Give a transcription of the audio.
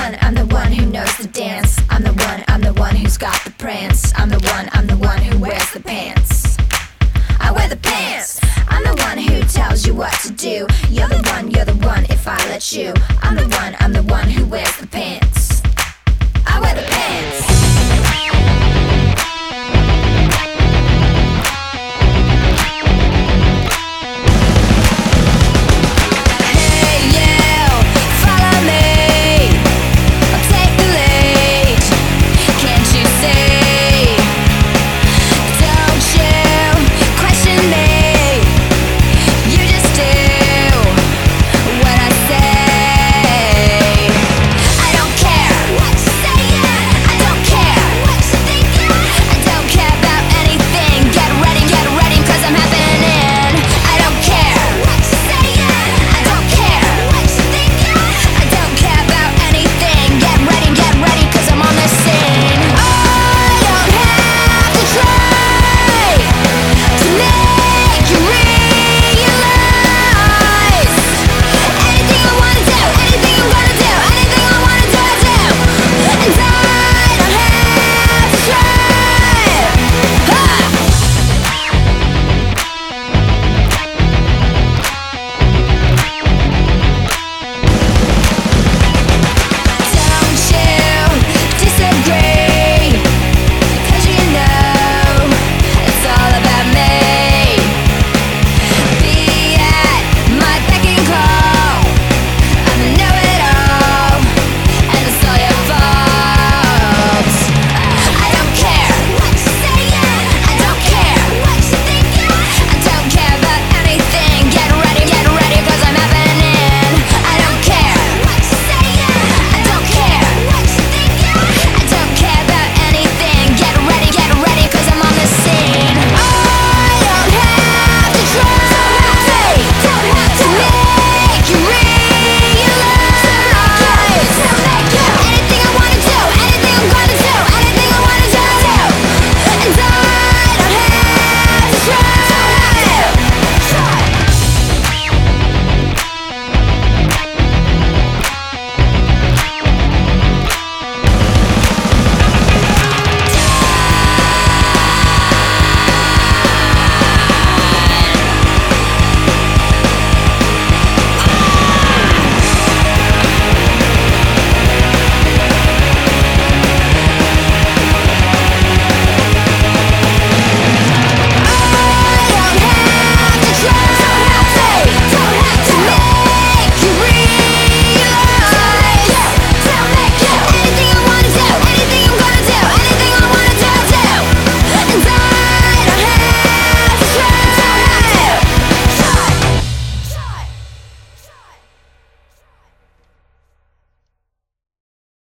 the one who knows the dance. I'm the one who's got the prance. I'm the one who wears the pants. I wear the pants. I'm the one who tells you what to do. You're the one if I let you. I'm the one who wears the pants.